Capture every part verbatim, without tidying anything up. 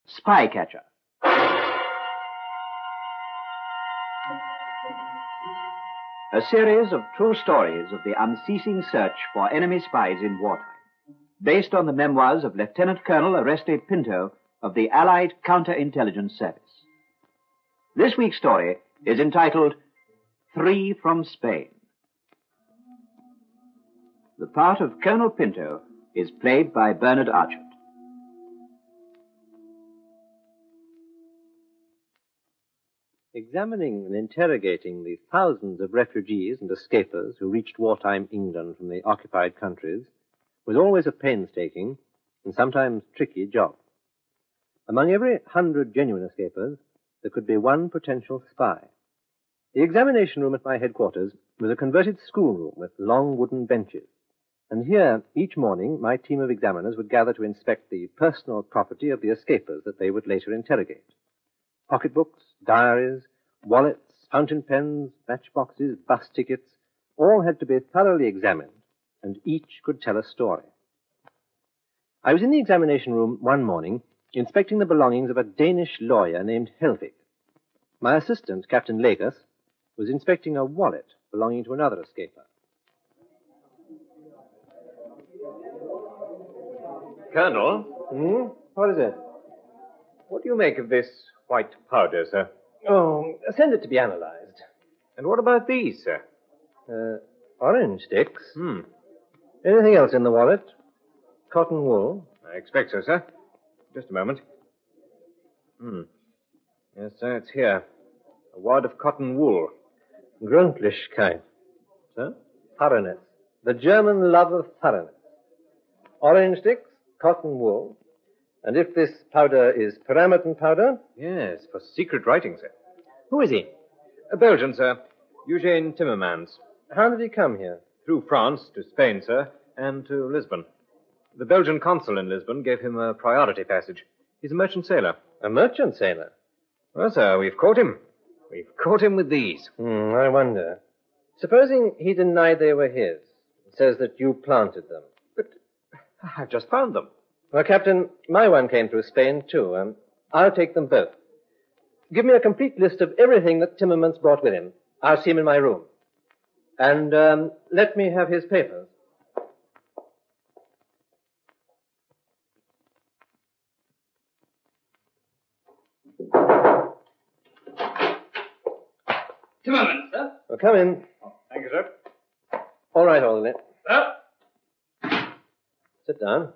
Spycatcher. A series of true stories of the unceasing search for enemy spies in wartime, based on the memoirs of Lieutenant Colonel Oreste Pinto of the Allied Counterintelligence Service. This week's story is entitled Three from Spain. The part of Colonel Pinto is played by Bernard Archett. Examining and interrogating the thousands of refugees and escapers who reached wartime England from the occupied countries was always a painstaking and sometimes tricky job. Among every hundred genuine escapers, there could be one potential spy. The examination room at my headquarters was a converted schoolroom with long wooden benches, and here, each morning, my team of examiners would gather to inspect the personal property of the escapers that they would later interrogate. Pocketbooks, diaries, wallets, fountain pens, matchboxes, bus tickets, all had to be thoroughly examined, and each could tell a story. I was in the examination room one morning, inspecting the belongings of a Danish lawyer named Helvig. My assistant, Captain Lakers, was inspecting a wallet belonging to another escaper. Colonel? Hmm? What is it? What do you make of this white powder, sir? Oh, send it to be analyzed. And what about these, sir? Uh, orange sticks. Hmm. Anything else in the wallet? Cotton wool? I expect so, sir. Just a moment. Hmm. Yes, sir, it's here. A wad of cotton wool. Grundlichkeit. Sir? Thoroughness. The German love of thoroughness. Orange sticks, cotton wool. And if this powder is pyramidon powder? Yes, for secret writing, sir. Who is he? A Belgian, sir. Eugene Timmermans. How did he come here? Through France to Spain, sir, and to Lisbon. The Belgian consul in Lisbon gave him a priority passage. He's a merchant sailor. A merchant sailor? Well, sir, we've caught him. We've caught him with these. Hmm, I wonder. Supposing he denied they were his, says that you planted them. But I've just found them. Well, Captain, my one came through Spain, too. Um, I'll take them both. Give me a complete list of everything that Timmermans brought with him. I'll see him in my room. And um, let me have his papers. Timmermans, sir? Well, come in. Oh, thank you, sir. All right, orderly. Sir? Sit down.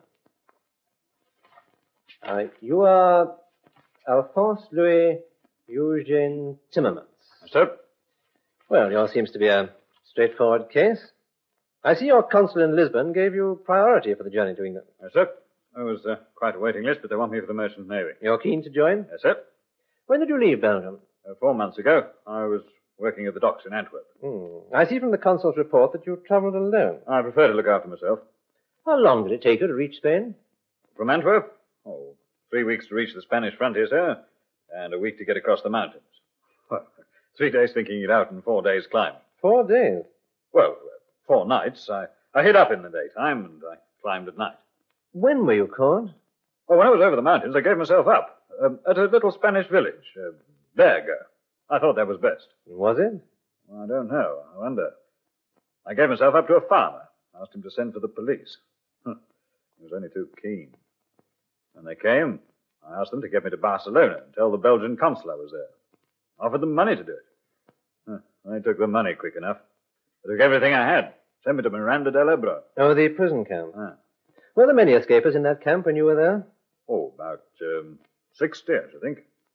Uh, you are Alphonse Louis Eugene Timmermans. Yes, sir. Well, yours seems to be a straightforward case. I see your consul in Lisbon gave you priority for the journey to England. Yes, sir. There was uh, quite a waiting list, but they want me for the Merchant Navy. You're keen to join? Yes, sir. When did you leave Belgium? Uh, four months ago, I was working at the docks in Antwerp. Hmm. I see from the consul's report that you traveled alone. I prefer to look after myself. How long did it take you to reach Spain? From Antwerp? Oh, three weeks to reach the Spanish frontier, sir, and a week to get across the mountains. Well, three days thinking it out and four days climbing. Four days. Well, uh, four nights. I, I hid up in the daytime and I climbed at night. When were you caught? Oh, when I was over the mountains, I gave myself up um, at a little Spanish village, uh, Berga. I thought that was best. Was it? Well, I don't know. I wonder. I gave myself up to a farmer. Asked him to send for the police. Huh. He was only too keen. When they came, I asked them to get me to Barcelona and tell the Belgian consul I was there. Offered them money to do it. Huh. They took the money quick enough. They took everything I had. Sent me to Miranda del Ebro. Oh, the prison camp. Ah. Were there many escapers in that camp when you were there? Oh, about um, sixty, I should think.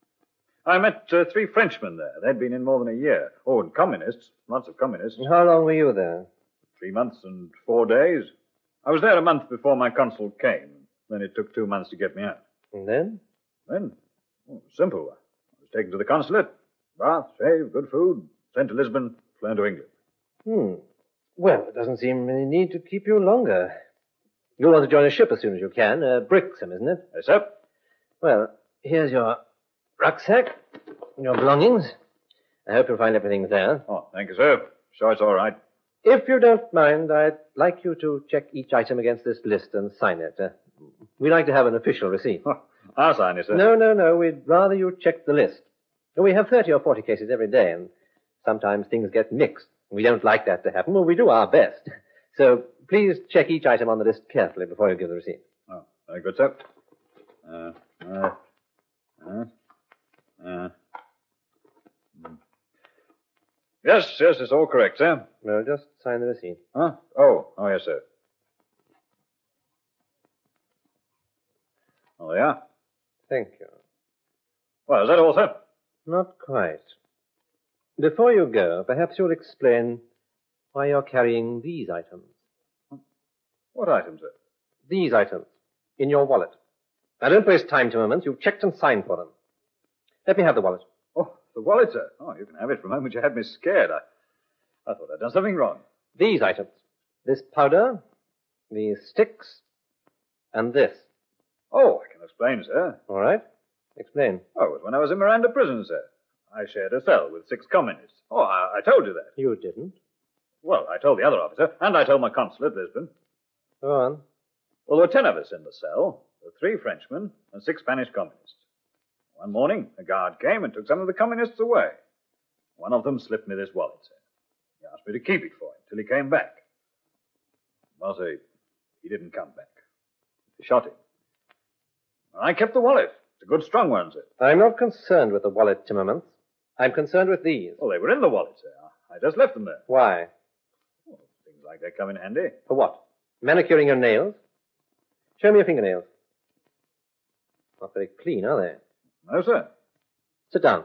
I met uh, three Frenchmen there. They'd been in more than a year. Oh, and communists. Lots of communists. And how long were you there? Three months and four days. I was there a month before my consul came. Then it took two months to get me out. And then? Then? Oh, simple. I was taken to the consulate. Bath, shave, good food. Sent to Lisbon, flown to England. Hmm. Well, it doesn't seem any need to keep you longer. You'll want to join a ship as soon as you can. Uh, Brixham, isn't it? Yes, sir. Well, here's your rucksack and your belongings. I hope you'll find everything there. Oh, thank you, sir. Sure it's all right. If you don't mind, I'd like you to check each item against this list and sign it. Uh, we like to have an official receipt. Oh, I'll sign it, sir. No, no, no. We'd rather you check the list. We have thirty or forty cases every day, and sometimes things get mixed. We don't like that to happen, but we do our best. So please check each item on the list carefully before you give the receipt. Oh, very good, sir. Uh, uh, uh, uh. mm. Yes, yes, it's all correct, sir. Well, just sign the receipt. Huh? Oh, oh, yes, sir. Oh, yeah? Thank you. Well, is that all, sir? Not quite. Before you go, perhaps you'll explain why you're carrying these items. What items, sir? These items. In your wallet. Now, don't waste time, Timmermans. You've checked and signed for them. Let me have the wallet. Oh, the wallet, sir. Oh, you can have it for a moment. You had me scared. I, I thought I'd done something wrong. These items. This powder, these sticks, and this. Oh, I can explain, sir. All right? Explain. Oh, it was when I was in Miranda prison, sir. I shared a cell with six communists. Oh, I, I told you that. You didn't. Well, I told the other officer, and I told my consul at Lisbon. Go on. Well, there were ten of us in the cell. There were three Frenchmen and six Spanish communists. One morning, a guard came and took some of the communists away. One of them slipped me this wallet, sir. He asked me to keep it for him till he came back. Well, sir, he didn't come back. They shot him. I kept the wallet. It's a good, strong one, sir. I'm not concerned with the wallet, Timmermans. I'm concerned with these. Well, they were in the wallet, sir. I just left them there. Why? Well, things like that come in handy. For what? Manicuring your nails? Show me your fingernails. Not very clean, are they? No, sir. Sit down.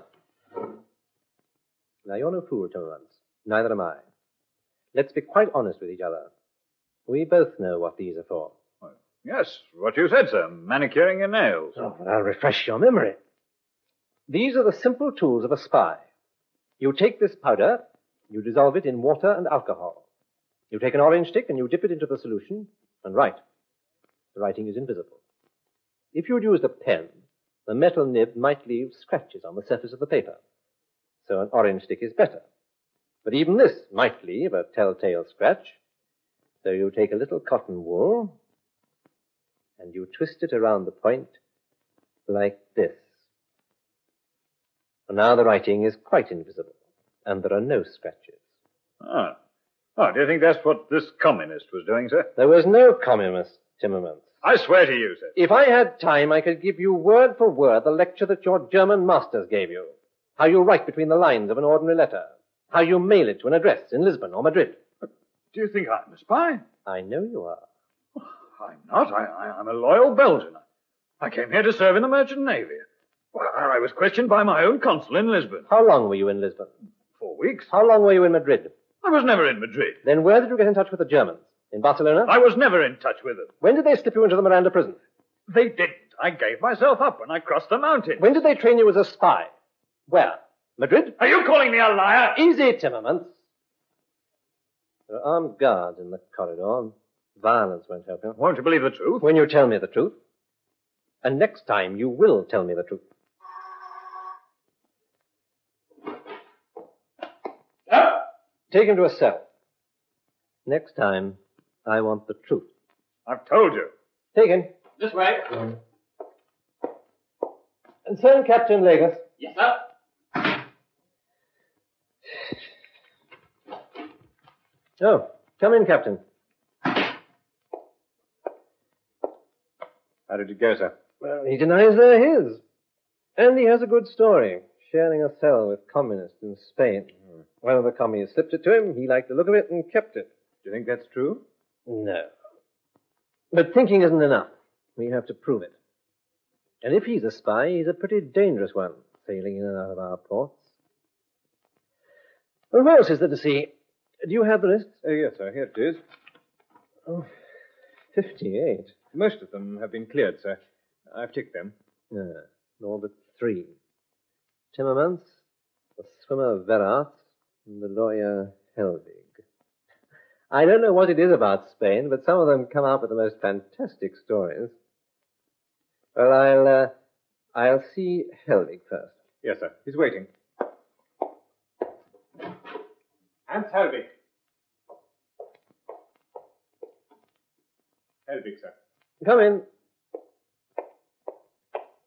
Now, you're no fool, Timmermans. Neither am I. Let's be quite honest with each other. We both know what these are for. Well, yes, what you said, sir. Manicuring your nails. Oh, well, I'll refresh your memory. These are the simple tools of a spy. You take this powder, you dissolve it in water and alcohol. You take an orange stick and you dip it into the solution and write. The writing is invisible. If you had used a pen, the metal nib might leave scratches on the surface of the paper. So an orange stick is better. But even this might leave a telltale scratch. So you take a little cotton wool and you twist it around the point like this. And now the writing is quite invisible, and there are no scratches. Ah. Oh, do you think that's what this communist was doing, sir? There was no communist, Timmermans. I swear to you, sir. If I had time, I could give you word for word the lecture that your German masters gave you. How you write between the lines of an ordinary letter. How you mail it to an address in Lisbon or Madrid. Do you think I'm a spy? I know you are. Oh, I'm not. I, I, I'm a loyal Belgian. I came here to serve in the merchant navy. Well, I was questioned by my own consul in Lisbon. How long were you in Lisbon? Four weeks. How long were you in Madrid? I was never in Madrid. Then where did you get in touch with the Germans? In Barcelona? I was never in touch with them. When did they slip you into the Miranda prison? They didn't. I gave myself up when I crossed the mountain. When did they train you as a spy? Where? Madrid? Are you calling me a liar? Easy, Timmermans. There are armed guards in the corridor. Violence won't help you. Won't you believe the truth? When you tell me the truth. And next time you will tell me the truth. Ah! Take him to a cell. Next time, I want the truth. I've told you. Take him. This way. And send Captain Lagos. Yes, sir. Oh, come in, Captain. How did it go, sir? Well, he denies they're his. And he has a good story, sharing a cell with communists in Spain. Mm. One of the commies slipped it to him, he liked the look of it and kept it. Do you think that's true? No. But thinking isn't enough. We have to prove it. And if he's a spy, he's a pretty dangerous one, sailing in and out of our ports. Well, what else is there to see? Do you have the list? Uh, yes, sir. Here it is. Oh, fifty-eight. Most of them have been cleared, sir. I've ticked them. Ah, all but three. Timmermans, the swimmer Verrat, and the lawyer Helvig. I don't know what it is about Spain, but some of them come out with the most fantastic stories. Well, I'll, uh, I'll see Helvig first. Yes, sir. He's waiting. Hans Helvig. Helvig, sir. Come in.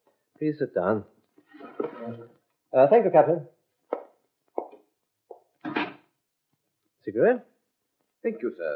please sit down. Uh, thank you, Captain. Cigarette? Thank you, sir.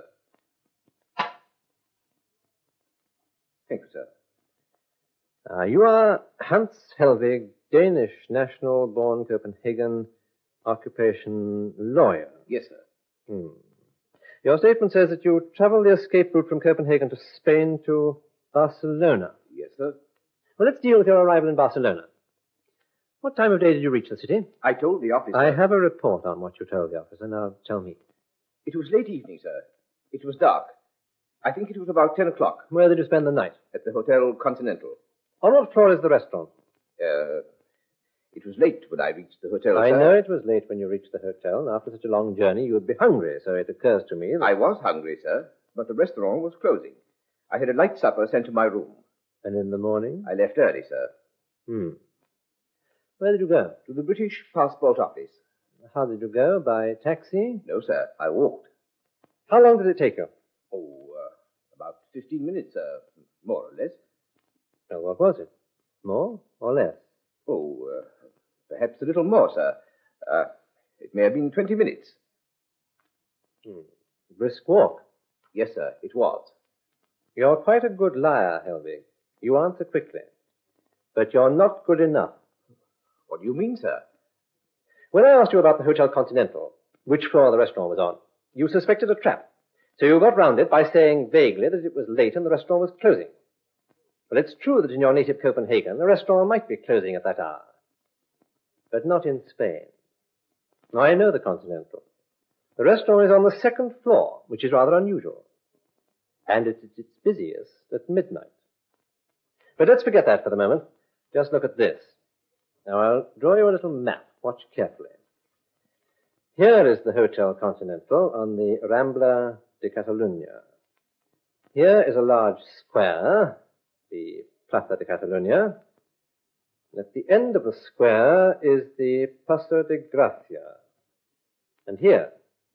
Thank you, sir. Uh, you are Hans Helvig, Danish national, born Copenhagen, occupation lawyer. Yes, sir. Hmm. Your statement says that you traveled the escape route from Copenhagen to Spain to Barcelona. Yes, sir. Well, let's deal with your arrival in Barcelona. What time of day did you reach the city? I told the officer... I have a report on what you told the officer. Now, tell me. It was late evening, sir. It was dark. I think it was about ten o'clock. Where did you spend the night? At the Hotel Continental. On what floor is the restaurant? Uh, it was late when I reached the hotel, I sir. know it was late when you reached the hotel. After such a long journey, you would be hungry, so it occurs to me that... I was hungry, sir, but the restaurant was closing. I had a light supper sent to my room. And in the morning? I left early, sir. Hmm. Where did you go? To the British Passport Office. How did you go? By taxi? No, sir. I walked. How long did it take you? Oh, uh, about fifteen minutes, sir. More or less. Well, what was it? More or less? Oh, uh, perhaps a little more, sir. Uh, it may have been twenty minutes. Hmm. Brisk walk. Yes, sir, it was. You're quite a good liar, Helvig. You answer quickly. But you're not good enough. What do you mean, sir? When I asked you about the Hotel Continental, which floor the restaurant was on, you suspected a trap. So you got round it by saying vaguely that it was late and the restaurant was closing. Well, it's true that in your native Copenhagen, the restaurant might be closing at that hour. But not in Spain. Now, I know the Continental. The restaurant is on the second floor, which is rather unusual. And it's its busiest at midnight. But let's forget that for the moment. Just look at this. Now, I'll draw you a little map. Watch carefully. Here is the Hotel Continental on the Rambla de Catalunya. Here is a large square, the Plaza de Catalunya. At the end of the square is the Paso de Gracia. And here,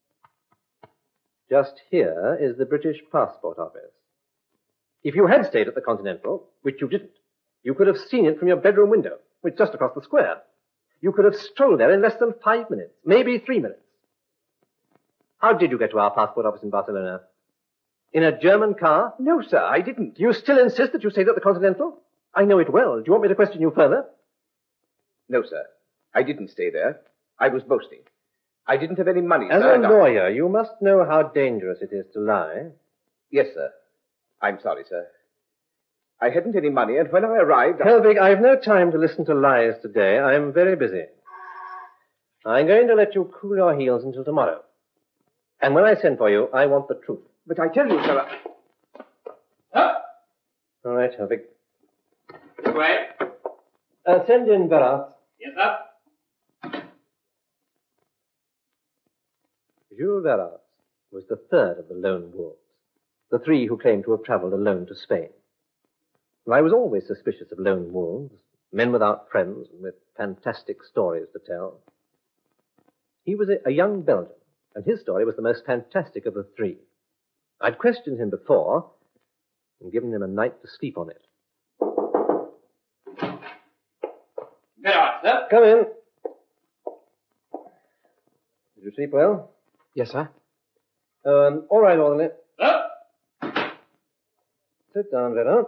just here, is the British Passport Office. If you had stayed at the Continental, which you didn't, you could have seen it from your bedroom window, which is just across the square. You could have strolled there in less than five minutes, maybe three minutes. How did you get to our passport office in Barcelona? In a German car? No, sir, I didn't. You still insist that you stayed at the Continental? I know it well. Do you want me to question you further? No, sir. I didn't stay there. I was boasting. I didn't have any money, As sir. a lawyer, you must know how dangerous it is to lie. Yes, sir. I'm sorry, sir. I hadn't any money, and when I arrived... I... Helvig, I've no time to listen to lies today. I'm very busy. I'm going to let you cool your heels until tomorrow. And when I send for you, I want the truth. But I tell you, sir... Huh? All right, Helvig. Right. Uh, send in Berat. Yes, sir. Jules Berat was the third of the lone wolves, the three who claimed to have traveled alone to Spain. I was always suspicious of lone wolves, men without friends and with fantastic stories to tell. He was a, a young Belgian, and his story was the most fantastic of the three. I'd questioned him before and given him a night to sleep on it. Very well, sir. Come in. Did you sleep well? Yes, sir. Um, all right, orderly. Sir? Sit down, Berat.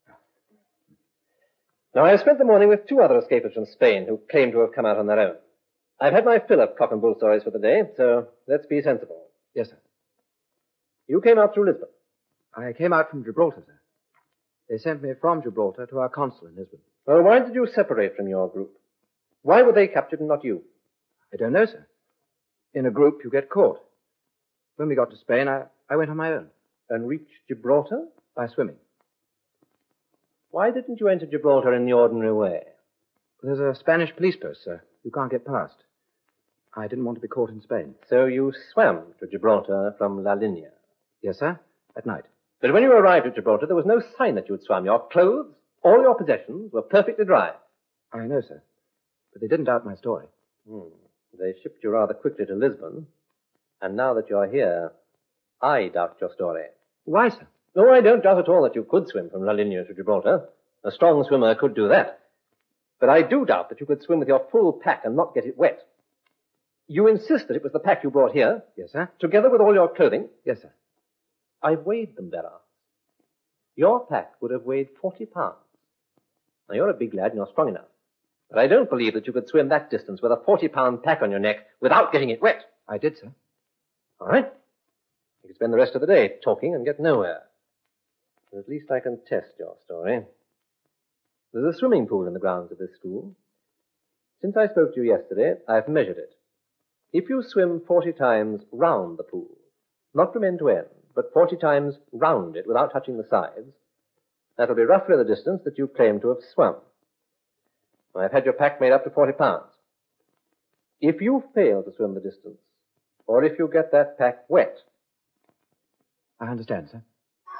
Now, I have spent the morning with two other escapers from Spain who claim to have come out on their own. I've had my fill of cock and bull stories for the day, so let's be sensible. Yes, sir. You came out through Lisbon. I came out from Gibraltar, sir. They sent me from Gibraltar to our consul in Lisbon. Well, why did you separate from your group? Why were they captured and not you? I don't know, sir. In a group, you get caught. When we got to Spain, I, I went on my own. And reached Gibraltar? By swimming. Why didn't you enter Gibraltar in the ordinary way? There's a Spanish police post, sir. You can't get past. I didn't want to be caught in Spain. So you swam to Gibraltar from La Linea? Yes, sir. At night. But when you arrived at Gibraltar, there was no sign that you had swum. Your clothes, all your possessions, were perfectly dry. I know, sir. But they didn't doubt my story. Hmm. They shipped you rather quickly to Lisbon. And now that you're here, I doubt your story. Why, sir? No, I don't doubt at all that you could swim from La Linea to Gibraltar. A strong swimmer could do that. But I do doubt that you could swim with your full pack and not get it wet. You insist that it was the pack you brought here? Yes, sir. Together with all your clothing? Yes, sir. I've weighed them, Vera. Your pack would have weighed forty pounds. Now, you're a big lad and you're strong enough. But I don't believe that you could swim that distance with a forty-pound pack on your neck without getting it wet. I did, sir. All right. You could spend the rest of the day talking and get nowhere. But at least I can test your story. There's a swimming pool in the grounds of this school. Since I spoke to you yesterday, I've measured it. If you swim forty times round the pool, not from end to end, but forty times round it without touching the sides, that'll be roughly the distance that you claim to have swum. I've had your pack made up to forty pounds. If you fail to swim the distance, or if you get that pack wet... I understand, sir.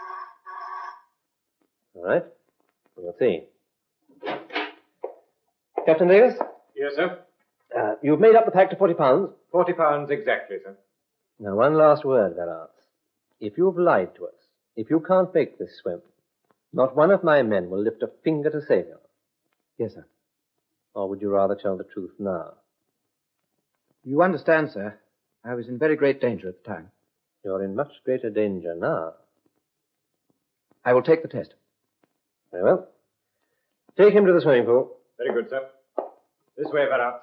All right. We'll see. Captain Davis? Yes, sir. Uh, you've made up the pack to forty pounds. Forty pounds exactly, sir. Now, one last word, Verarts. If you've lied to us, if you can't make this swim, not one of my men will lift a finger to save you. Yes, sir. Or would you rather tell the truth now? You understand, sir. I was in very great danger at the time. You're in much greater danger now. I will take the test. Very well. Take him to the swimming pool. Very good, sir. This way, Verarts.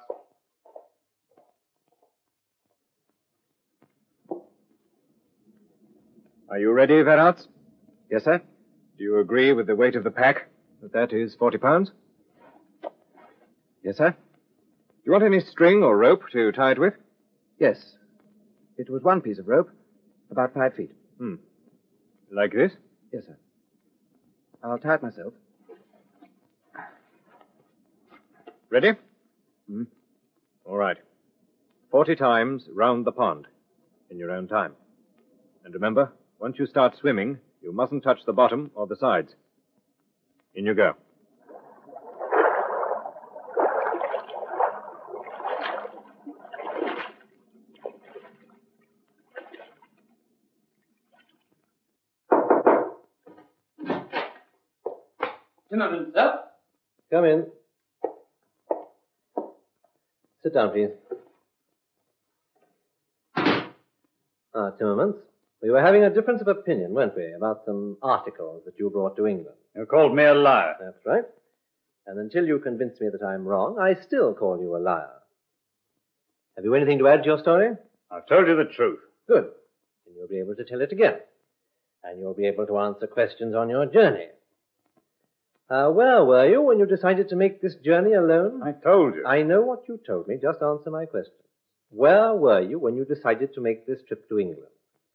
Are you ready, Verarts? Yes, sir. Do you agree with the weight of the pack? That that is forty pounds? Yes, sir. Do you want any string or rope to tie it with? Yes. It was one piece of rope, about five feet. Hmm. Like this? Yes, sir. I'll tie it myself. Ready? Hmm. All right. Forty times round the pond, in your own time. And remember, once you start swimming, you mustn't touch the bottom or the sides. In you go. Timmerman, sir. Come in. Sit down, please. Ah, Timmermans, we were having a difference of opinion, weren't we, about some articles that you brought to England. You called me a liar. That's right. And until you convince me that I'm wrong, I still call you a liar. Have you anything to add to your story? I've told you the truth. Good. Then you'll be able to tell it again. And you'll be able to answer questions on your journey. Uh, where were you when you decided to make this journey alone? I told you. I know what you told me. Just answer my question. Where were you when you decided to make this trip to England?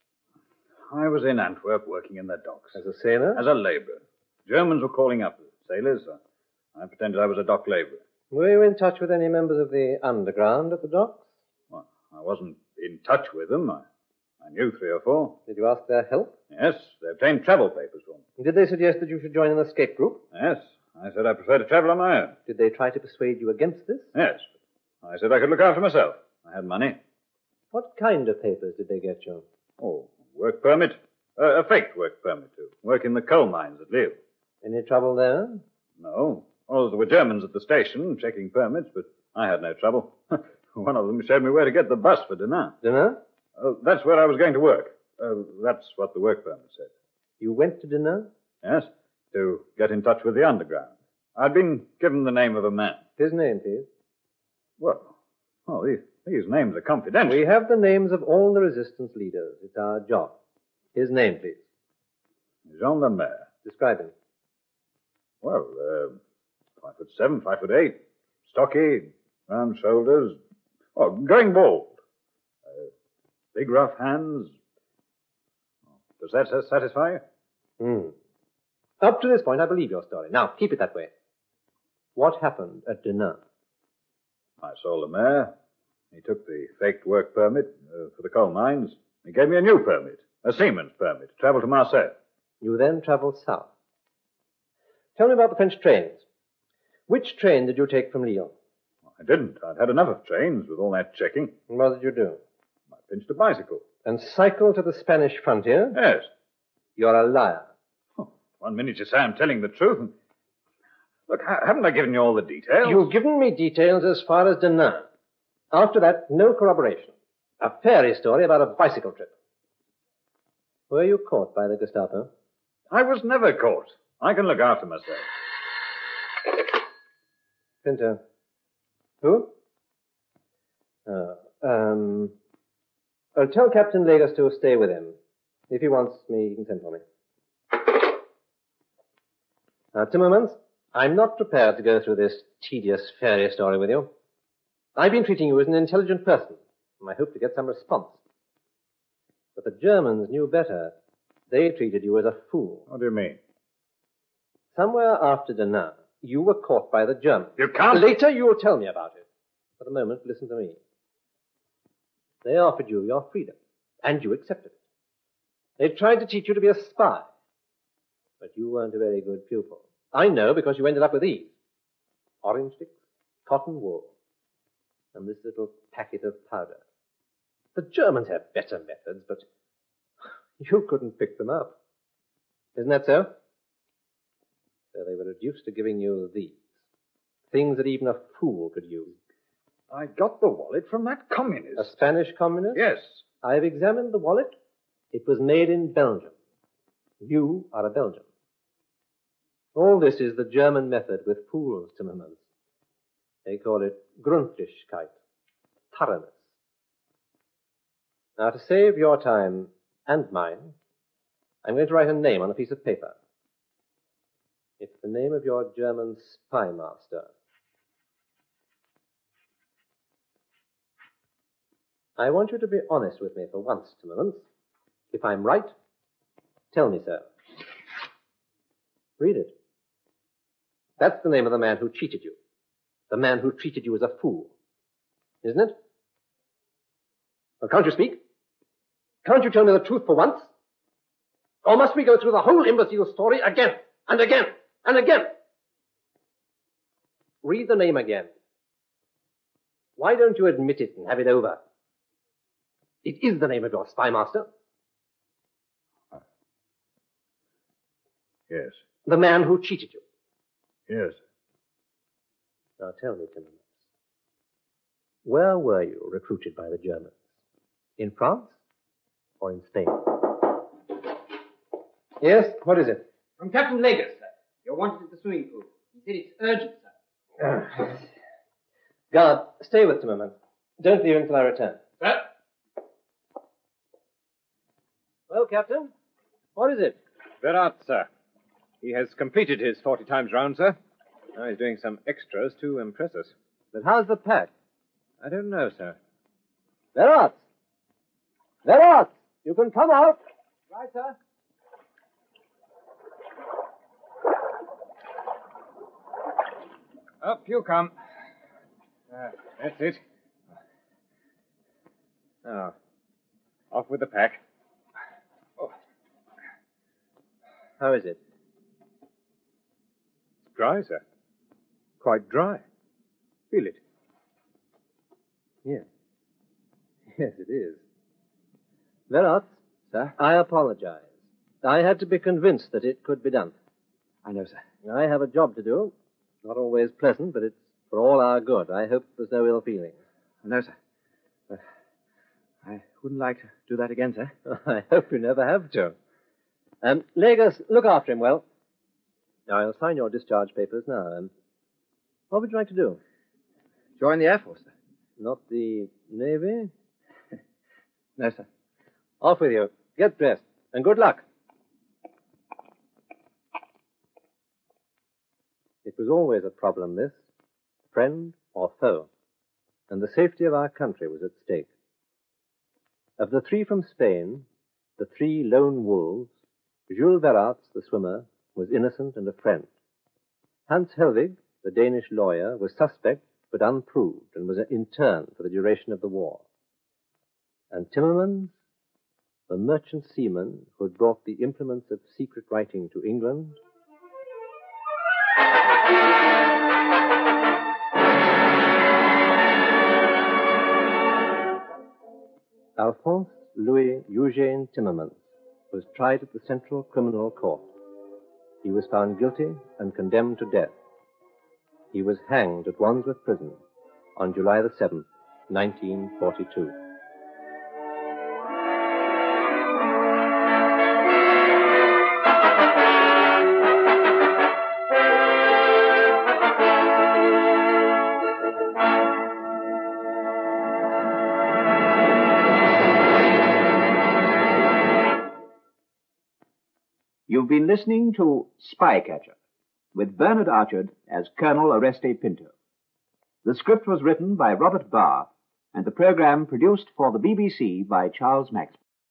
I was in Antwerp working in the docks. As a sailor? As a labourer. Germans were calling up sailors. So I pretended I was a dock labourer. Were you in touch with any members of the underground at the docks? Well, I wasn't in touch with them. I, I knew three or four. Did you ask their help? Yes, they obtained travel papers for me. Did they suggest that you should join an escape group? Yes, I said I prefer to travel on my own. Did they try to persuade you against this? Yes, I said I could look after myself. I had money. What kind of papers did they get you? Oh, work permit. Uh, a faked work permit to work in the coal mines at Lille. Any trouble there? No. Oh, there were Germans at the station checking permits, but I had no trouble. One of them showed me where to get the bus for dinner. Dinner? Uh, that's where I was going to work. Uh, that's what the work permit said. You went to dinner? Yes, to get in touch with the underground. I'd been given the name of a man. His name, please. Well, oh, these, these names are confidential. We have the names of all the resistance leaders. It's our job. His name, please. Jean Lemaire. Describe him. Well, uh, five foot seven, five foot eight. Stocky, round shoulders. Oh, going bald. Uh, big rough hands. Does that sa- satisfy you? Hmm. Up to this point, I believe your story. Now, keep it that way. What happened at dinner? I saw Lemaire. He took the faked work permit uh, for the coal mines. He gave me a new permit, a seaman's permit, to travel to Marseille. You then traveled south. Tell me about the French trains. Which train did you take from Lille? I didn't. I'd had enough of trains with all that checking. And what did you do? I pinched a bicycle. And cycled to the Spanish frontier? Yes. You're a liar. Oh, one minute you say I'm telling the truth, and Look, ha- haven't I given you all the details? You've given me details as far as Denain. After that, no corroboration. A fairy story about a bicycle trip. Were you caught by the Gestapo? I was never caught. I can look after myself. Pinto. Who? Oh, um... Well, tell Captain Legos to stay with him. If he wants me, he can send for me. Now, Timmermans, I'm not prepared to go through this tedious fairy story with you. I've been treating you as an intelligent person, and I hope to get some response. But the Germans knew better. They treated you as a fool. What do you mean? Somewhere after Denain, you were caught by the Germans. You can't... Later, you'll tell me about it. For the moment, listen to me. They offered you your freedom, and you accepted it. They tried to teach you to be a spy, but you weren't a very good pupil. I know because you ended up with these. Orange sticks, cotton wool, and this little packet of powder. The Germans have better methods, but you couldn't pick them up. Isn't that so? So they were reduced to giving you these. Things that even a fool could use. I got the wallet from that communist. A Spanish communist? Yes. I've examined the wallet. It was made in Belgium. You are a Belgian. All this is the German method with fools, Timmermans. They call it Gründlichkeit, thoroughness. Now, to save your time and mine, I'm going to write a name on a piece of paper. It's the name of your German spy master. I want you to be honest with me for once, Timmermans. If I'm right, tell me so. Read it. That's the name of the man who cheated you. The man who treated you as a fool. Isn't it? Well, can't you speak? Can't you tell me the truth for once? Or must we go through the whole imbecile story again, and again, and again? Read the name again. Why don't you admit it and have it over? It is the name of your spy master. Yes. The man who cheated you. Yes. Now tell me, Timmermans, where were you recruited by the Germans? In France or in Spain? Yes, what is it? From Captain Legos, sir. You're wanted at the swimming pool. He said it's urgent, sir. Guard, stay with Timmermans. Don't leave until I return. Sir? Well, Captain, what is it? Berat, sir. He has completed his forty times round, sir. Now he's doing some extras to impress us. But how's the pack? I don't know, sir. Verat! Verat! You can come out. Right, sir. Up you come. Uh, that's it. Now, off with the pack. Oh. How is it? It's dry, sir. Quite dry. Feel it. Yes. Yes, it is. Verat, Sir? I apologize. I had to be convinced that it could be done. I know, sir. I have a job to do. Not always pleasant, but it's for all our good. I hope there's no ill feeling. I know, sir. But I wouldn't like to do that again, sir. I hope you never have to. Um, Legos, look after him well. Now, I'll sign your discharge papers now. Um, what would you like to do? Join the Air Force, sir. Not the Navy? No, sir. Off with you. Get dressed. And good luck. It was always a problem, this. Friend or foe. And the safety of our country was at stake. Of the three from Spain, the three lone wolves, Jules Verratz, the swimmer, was innocent and a friend. Hans Helwig, the Danish lawyer, was suspect but unproved and was interned for the duration of the war. And Timmermans, the merchant seaman who had brought the implements of secret writing to England, Alphonse Louis Eugène Timmermans was tried at the Central Criminal Court. He was found guilty and condemned to death. he was hanged at Wandsworth Prison on July the seventh, nineteen forty-two. You've been listening to Spycatcher, with Bernard Archard as Colonel Oreste Pinto. The script was written by Robert Barr, and the program produced for the B B C by Charles Maxwell.